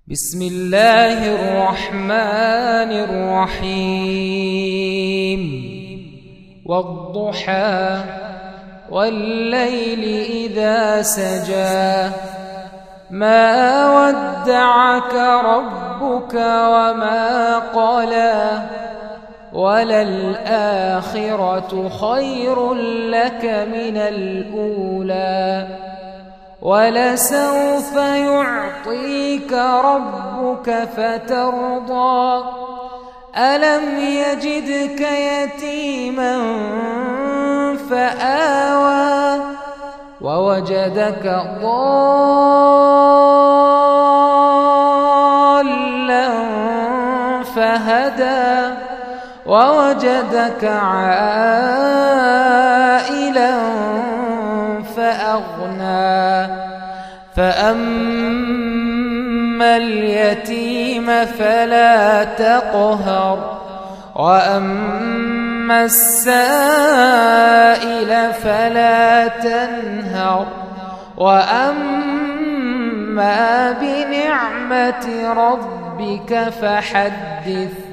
بسم الله الرحمن الرحيم والضحى والليل إذا سجى ما ودعك ربك وما قلى وللآخرة خير لك من الأولى ولسوف يعطيك ربك فترضى ألم يجدك يتيما فآوى ووجدك ضالا فهدى ووجدك عائلا فأغنى فأما اليتيم فلا تقهر وأما السائل فلا تنهر وأما بنعمة ربك فحدث